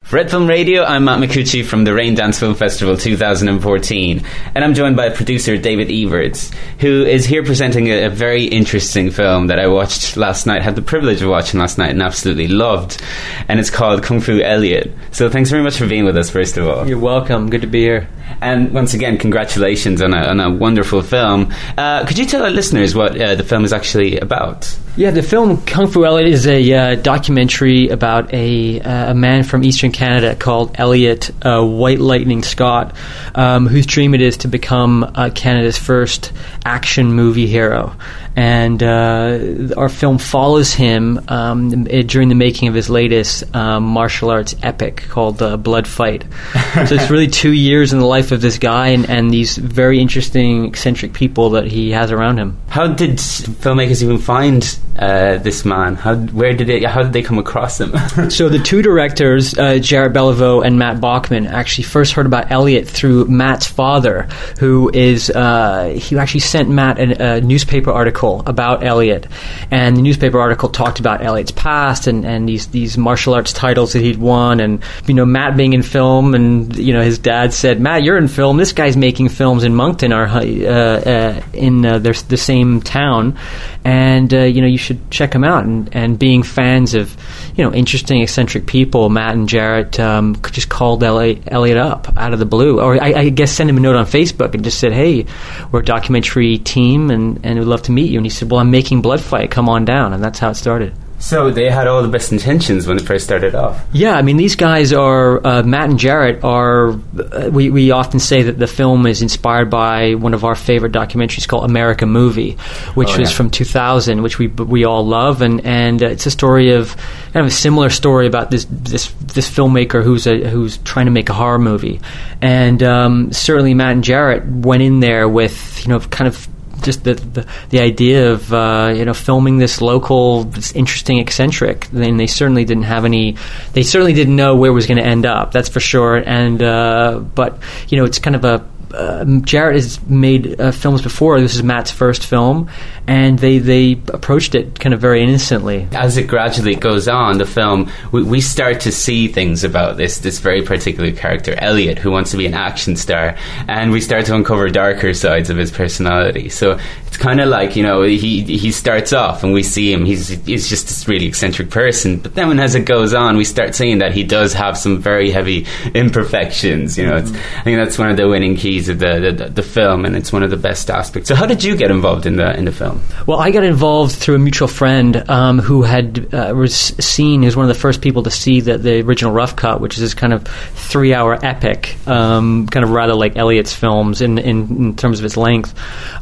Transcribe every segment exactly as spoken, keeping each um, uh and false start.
For Red Film Radio, I'm Matt Micucci from the Rain Dance Film Festival twenty fourteen, and I'm joined by producer David Everts, who is here presenting a, a very interesting film that I watched last night, had the privilege of watching last night and absolutely loved, and it's called Kung Fu Elliot. So thanks very much for being with us, first of all. You're welcome. Good to be here. And once again, congratulations on a, on a wonderful film. Uh, could you tell our listeners what uh, the film is actually about? Yeah, the film Kung Fu Elliot is a uh, documentary about a uh, a man from Eastern Canada called Elliot uh, White Lightning Scott, um, whose dream it is to become uh, Canada's first action movie hero. And uh, our film follows him um, during the making of his latest um, martial arts epic called uh, Blood Fight. So it's really two years in the life of this guy and, and these very interesting, eccentric people that he has around him. How did filmmakers even find uh, this man? How where did it? How did they come across him? So the two directors, uh, Jarrett Beliveau and Matt Bachman, actually first heard about Elliot through Matt's father, who is uh, he actually sent Matt a, a newspaper article about Elliot, and the newspaper article talked about Elliot's past and, and these these martial arts titles that he'd won, and you know Matt being in film, and you know his dad said, "Matt, you're in film. This guy's making films in Moncton, or uh, uh, in uh, their, the same town, and uh, you know you should check him out." And, and being fans of you know interesting, eccentric people, Matt and Jarrett um, just called Elliot, Elliot up out of the blue, or I, I guess sent him a note on Facebook and just said, "Hey, we're a documentary team, and and we'd love to meet you." And he said, "Well, I'm making Blood Fight. Come on down." And that's how it started. So they had all the best intentions when it first started off. Yeah, I mean, these guys are, uh, Matt and Jarrett are, uh, we, we often say that the film is inspired by one of our favorite documentaries called America Movie, which oh, yeah. was from two thousand, which we we all love, and, and uh, it's a story of, kind of a similar story about this this this filmmaker who's a, who's trying to make a horror movie. And um, certainly Matt and Jarrett went in there with, you know, kind of just the, the the idea of uh, you know filming this local, this interesting eccentric. And they certainly didn't have any. They certainly didn't know where it was going to end up. That's for sure. And uh, but you know, it's kind of a. Uh, Jarrett has made uh, films before. This is Matt's first film, and they they approached it kind of very innocently. As it gradually goes on, the film, we, we start to see things about this this very particular character, Elliot, who wants to be an action star, and we start to uncover darker sides of his personality. So it's kind of like, you know, he he starts off and we see him, he's he's just this really eccentric person, but then when as it goes on, we start seeing that he does have some very heavy imperfections. You know, it's, I think that's one of the winning keys of the, the the film, and it's one of the best aspects. So how did you get involved in the in the film? Well, I got involved through a mutual friend um, who had uh, was seen, he was one of the first people to see the, the original Rough Cut, which is this kind of three-hour epic, um, kind of rather like Elliot's films in, in, in terms of its length.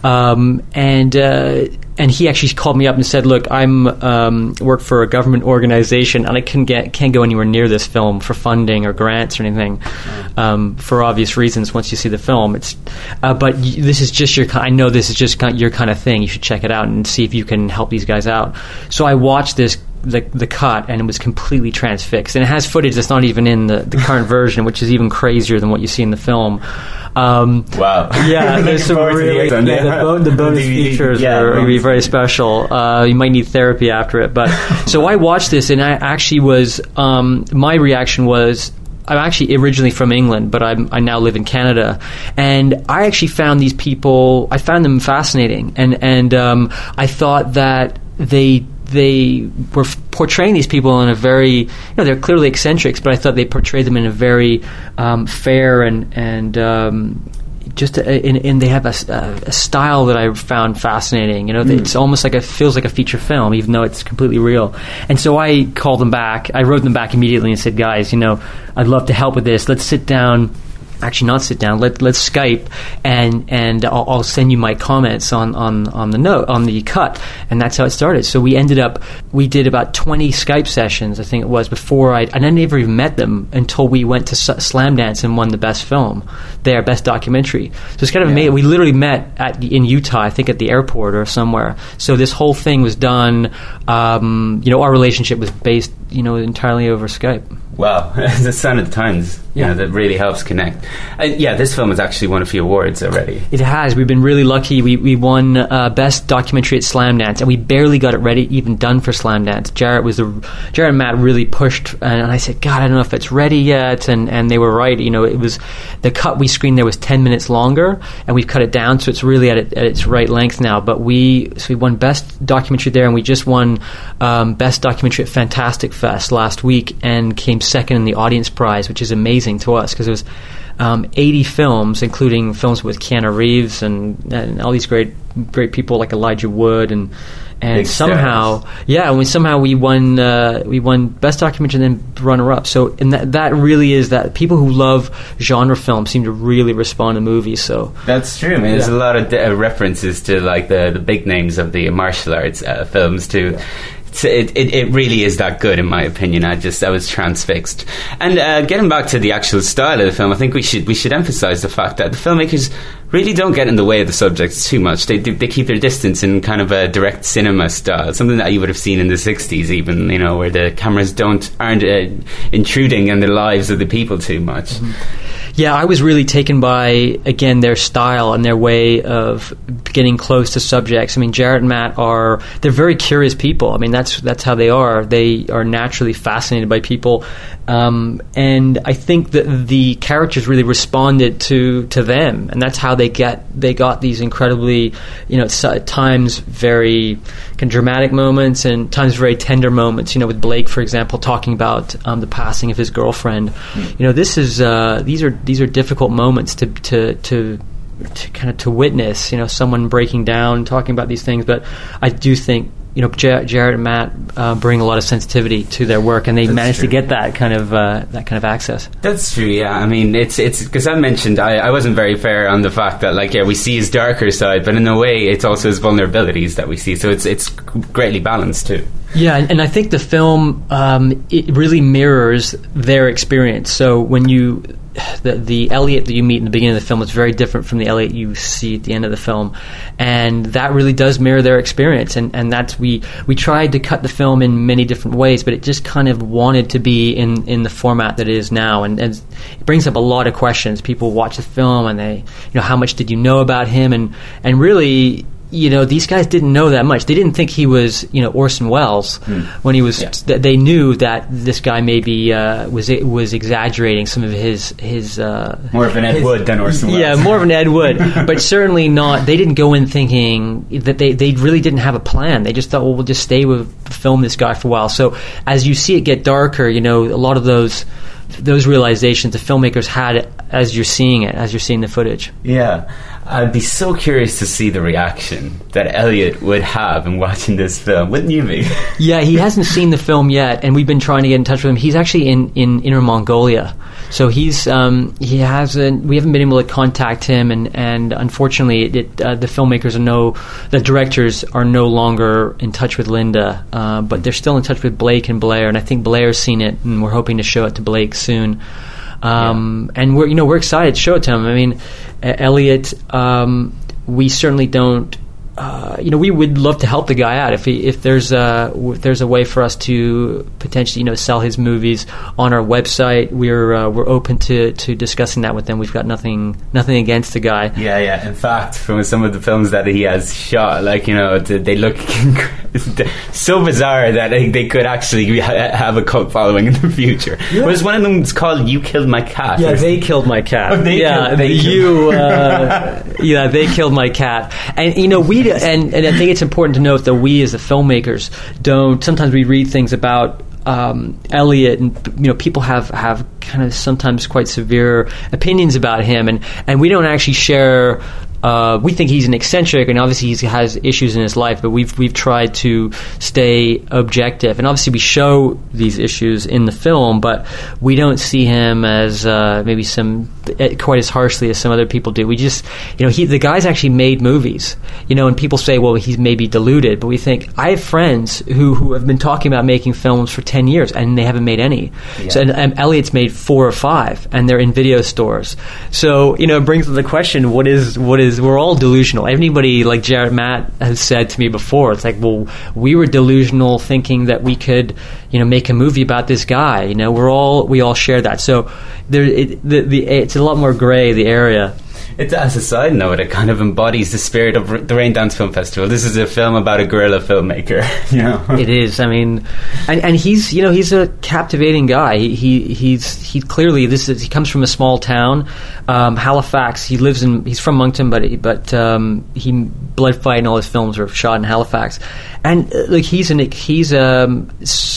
Um, and uh, and he actually called me up and said, "Look, I'm um, work for a government organization, and I can get can't go anywhere near this film for funding or grants or anything, um, for obvious reasons. Once you see the film, it's uh, but y- this is just your. I know this is just kind of your kind of thing. You should check it out and see if you can help these guys out." So I watched this. The, the cut, and it was completely transfixed, and it has footage that's not even in the, the current version, which is even crazier than what you see in the film. Um, wow! Yeah, there's some really the, yeah, the, bon- the bonus features yeah, are going to be very special. Uh, you might need therapy after it, but so I watched this, and I actually was um, my reaction was. I'm actually originally from England, but I'm, I now live in Canada, and I actually found these people. I found them fascinating, and and um, I thought that they. They were portraying these people in a very, you know, they're clearly eccentrics, but I thought they portrayed them in a very um, fair and and um, just a, in, in they have a, a style that I found fascinating. You know, mm. it's almost like it feels like a feature film, even though it's completely real. And so I called them back. I wrote them back immediately and said, "Guys, you know, I'd love to help with this. Let's sit down." Actually, not sit down. Let let's Skype, and and I'll, I'll send you my comments on, on, on the note on the cut, and that's how it started. So we ended up we did about twenty Skype sessions, I think it was, before I and I never even met them until we went to Slam Dance and won the best film there, best documentary. So it's kind of yeah. amazing. We literally met at in Utah, I think at the airport or somewhere. So this whole thing was done. Um, you know, our relationship was based you know, entirely over Skype. Wow, it's a sign of the times. Yeah, you know, that really helps connect. Uh, yeah, this film has actually won a few awards already. It has. We've been really lucky. We we won uh, Best Documentary at Slamdance, and we barely got it ready, even done for Slamdance. Jarrett was the Jarrett and Matt really pushed, and I said, God, I don't know if it's ready yet, and and they were right. You know, it was the cut we screened there was ten minutes longer, and we've cut it down so it's really at, it, at its right length now. But we so we won Best Documentary there, and we just won um, Best Documentary at Fantastic Fest last week, and came second in the audience prize, which is amazing to us because it was um, eighty films, including films with Keanu Reeves and, and all these great great people like Elijah Wood and and Big somehow stars. yeah and we somehow we won uh, we won Best Documentary and then runner up. So and that that really is that people who love genre films seem to really respond to movies. So that's true. I mean, yeah. There's a lot of uh, references to like the the big names of the martial arts uh, films too. Yeah. It, it it really is that good, in my opinion. I just I was transfixed. And uh, getting back to the actual style of the film, I think we should we should emphasise the fact that the filmmakers really don't get in the way of the subjects too much. They they keep their distance in kind of a direct cinema style, something that you would have seen in the sixties, even, you know, where the cameras don't aren't uh, intruding in the lives of the people too much. Mm-hmm. Yeah, I was really taken by, again, their style and their way of getting close to subjects. I mean, Jarrett and Matt are, they're very curious people. I mean, that's that's how they are. They are naturally fascinated by people. Um, and I think that the characters really responded to, to them. And that's how they get they got these incredibly, you know, at times very kind of dramatic moments and times very tender moments. You know, with Blake, for example, talking about um, the passing of his girlfriend. Mm. You know, this is, uh, these are These are difficult moments to to to, to kind of to witness. You know, someone breaking down, talking about these things. But I do think, you know, Jar- Jarrett and Matt uh, bring a lot of sensitivity to their work, and they That's managed true. to get that kind of uh, that kind of access. That's true. Yeah, I mean, it's it's because I mentioned I, I wasn't very fair on the fact that, like, yeah, we see his darker side, but in a way, it's also his vulnerabilities that we see. So it's it's greatly balanced too. Yeah, and, and I think the film um, it really mirrors their experience. So when you The, the Elliot that you meet in the beginning of the film is very different from the Elliot you see at the end of the film, and that really does mirror their experience. And, and that's we we tried to cut the film in many different ways, but it just kind of wanted to be in, in the format that it is now, and, and it brings up a lot of questions. People watch the film and they, you know, how much did you know about him? And and really, you know, these guys didn't know that much. They didn't think he was, you know, Orson Welles mm. when he was. Yeah. Th- they knew that this guy maybe uh, was was exaggerating some of his his uh, more of an Ed his, Wood than Orson Welles. Yeah, more of an Ed Wood, but certainly not. They didn't go in thinking that they they really didn't have a plan. They just thought, well, we'll just stay with film this guy for a while. So as you see it get darker, you know, a lot of those. those realizations the filmmakers had as you're seeing it, as you're seeing the footage. Yeah. I'd be so curious to see the reaction that Elliot would have in watching this film. Wouldn't you be? Yeah, he hasn't seen the film yet, and we've been trying to get in touch with him. He's actually in, in Inner Mongolia. So he's um, he hasn't. We haven't been able to contact him, and, and unfortunately, it, uh, the filmmakers are no, the directors are no longer in touch with Linda, uh, but they're still in touch with Blake and Blair, and I think Blair's seen it, and we're hoping to show it to Blake soon. Um, yeah. And we're you know we're excited to show it to him. I mean, uh, Elliot, um, we certainly don't. Uh, you know, we would love to help the guy out if he, if there's a if there's a way for us to potentially, you know, sell his movies on our website. We're uh, we're open to, to discussing that with them. We've got nothing nothing against the guy. Yeah, yeah. In fact, from some of the films that he has shot, like, you know, they look so bizarre that they could actually have a cult following in the future. Yeah. Whereas one of them is called "You Killed My Cat." Yeah, they killed my cat. Oh, they yeah, killed, they you. Uh, yeah, they killed my cat. And you know, we. And, and I think it's important to note that we, as the filmmakers, don't. Sometimes we read things about um, Elliot, and you know, people have, have kind of sometimes quite severe opinions about him, and, and we don't actually share. Uh, we think he's an eccentric, and obviously he has issues in his life. But we've we've tried to stay objective, and obviously we show these issues in the film, but we don't see him as uh, maybe some quite as harshly as some other people do. We just, you know, he, the guy's actually made movies, you know, and people say, well, he's maybe deluded, but we think, I have friends who, who have been talking about making films for ten years and they haven't made any. Yeah. So, and, and Elliot's made four or five, and they're in video stores. So, you know, it brings to the question, what is, what is, we're all delusional. Anybody like Jarrett Matt has said to me before, it's like, well, we were delusional thinking that we could, you know, make a movie about this guy. You know, we're all, we all share that. So there, it, the, the, it's a lot more gray, the area. It, as a side note, it kind of embodies the spirit of the Raindance Film Festival. This is a film about a guerrilla filmmaker. You know? It is. I mean, and, and he's, you know, he's a captivating guy. He, he he's he clearly this is he comes from a small town, um, Halifax. He lives in he's from Moncton, but he, but um, he Blood Fight and all his films were shot in Halifax, and uh, like he's an he's um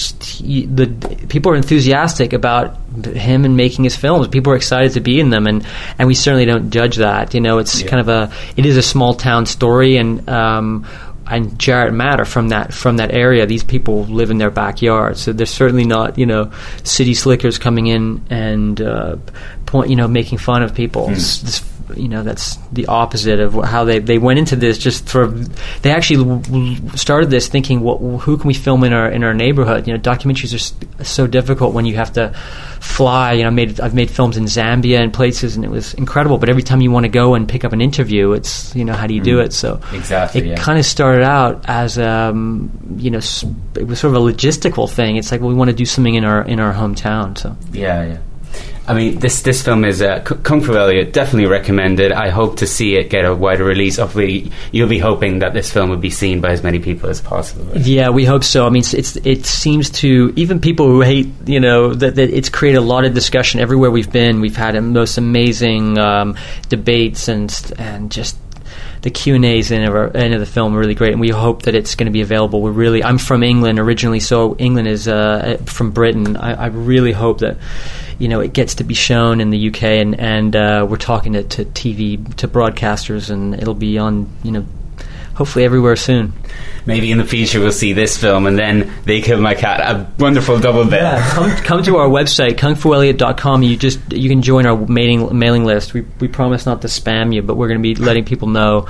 he, the people are enthusiastic about him and making his films. People are excited to be in them, and and we certainly don't judge that. You know, it's yeah. kind of a it is a small town story, and um, and Jarrett and Matt are from that from that area. These people live in their backyard, so they're certainly not, you know, city slickers coming in and uh, point you know making fun of people. Mm. This, this, you know, that's the opposite of how they, they went into this. Just for they actually started this thinking, what who can we film in our in our neighborhood? You know, documentaries are so difficult when you have to fly. You know, made I've made films in Zambia and places, and it was incredible. But every time you want to go and pick up an interview, it's, you know, how do you do it? So exactly, it yeah. kind of started out as um, you know, it was sort of a logistical thing. It's like, well, we want to do something in our in our hometown. So yeah, yeah. I mean, this this film is uh, Kung Fu Elliot, definitely recommended. I hope to see it get a wider release. Hopefully, you'll be hoping that this film will be seen by as many people as possible. Right? Yeah, we hope so. I mean, it's, it's it seems to, even people who hate, you know, that, that it's created a lot of discussion everywhere we've been. We've had most amazing um, debates and and just. The Q and A's in of, end of the film are really great, and we hope that it's going to be available. We're really, I'm from England originally, so England is uh, from Britain. I, I really hope that, you know, it gets to be shown in the U K, and and uh, we're talking to, to T V, to broadcasters, and it'll be on, you know, hopefully everywhere soon. Maybe in the future we'll see this film and then They Killed My Cat. A wonderful double bill. Yeah, come, come to our website, kung fu elliot dot com. You just you can join our mailing mailing list. We we promise not to spam you, but we're going to be letting people know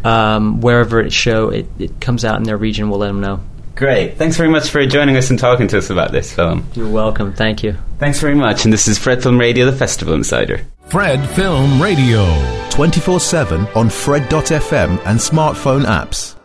um, wherever it show it, it comes out in their region. We'll let them know. Great. Thanks very much for joining us and talking to us about this film. You're welcome. Thank you. Thanks very much. And this is Fred Film Radio, the Festival Insider. Fred Film Radio. twenty-four seven on Fred dot f m and smartphone apps.